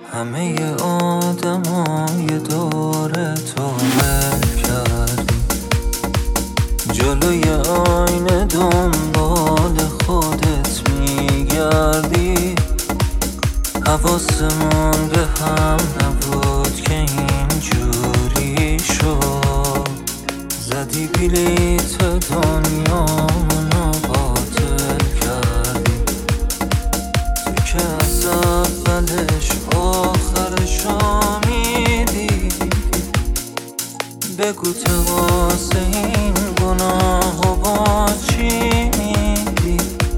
همه آدمای دور تو ول کردی، جلوی آینه دنبال خودت میگردی. حواسمون به هم نبود که اینجوری شد، زدی بلیت دنیامونو باطل کردی. تو که از اولش آخرشو میدیدی، بگو تو واسه این گناه و با چی میدی.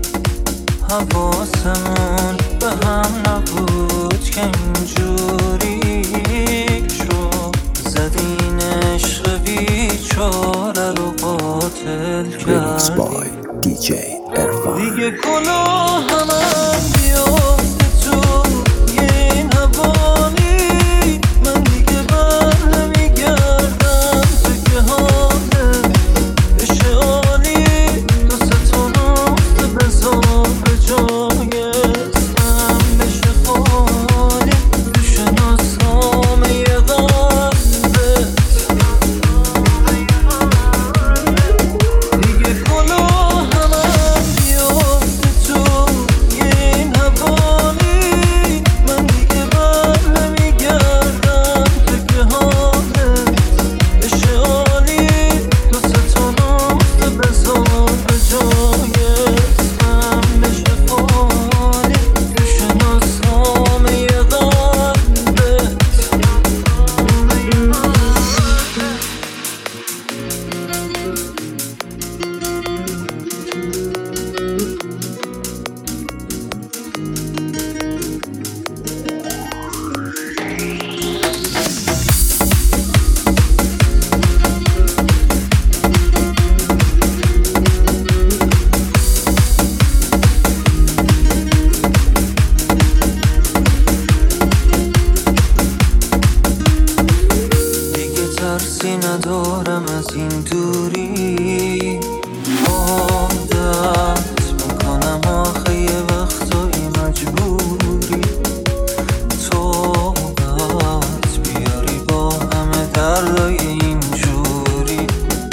حواسمون به هم نبود که اینجوری شد، زدین عشق بیچاره رو باطل کردی. DJ Erfan. دیگه گناه همم بیافته تو این حوالی، من دیگه بر نمیگردم تو که حاله بشه عالی. دو سه تا نقطه بذار به جای اسمم بشه خالی، تو شناسنامه قلبت. دیگه گناه همم بیافته تو این حوالی، من دیگه بر نمیگردم تو که حالت بشه عالی. دو سه تا نقطه بذار به جای اسمم بشه خالی، تو شناسنامه قلبت. دیگه ترسی ندارم از این دوری، عادت میکنم آخه یه وقتایی مجبوری. طاقت بیاری با همه دردای اینجوری،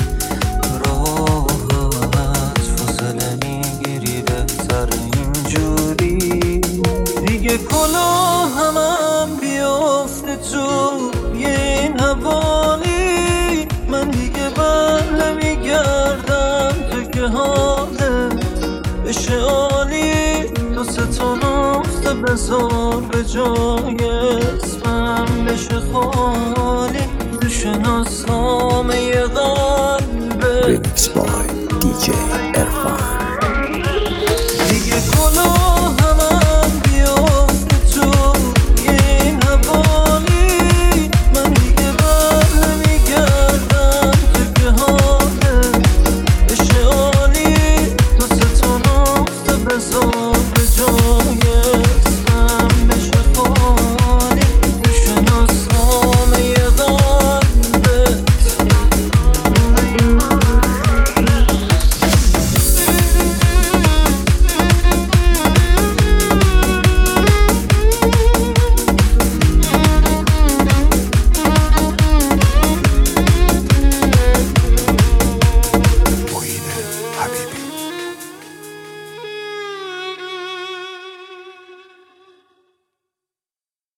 راحت فاصله میگیری بهتر اینجوری. دیگه کلاه همم بیافته تو این حوالی، من دیگه بر نمیگردم تو که حالت بشه عالی. دو سه تا نقطه بذار به جای اسمم بشه خالی، تو شناسنامه قلبت. Remix by DJ Erfan.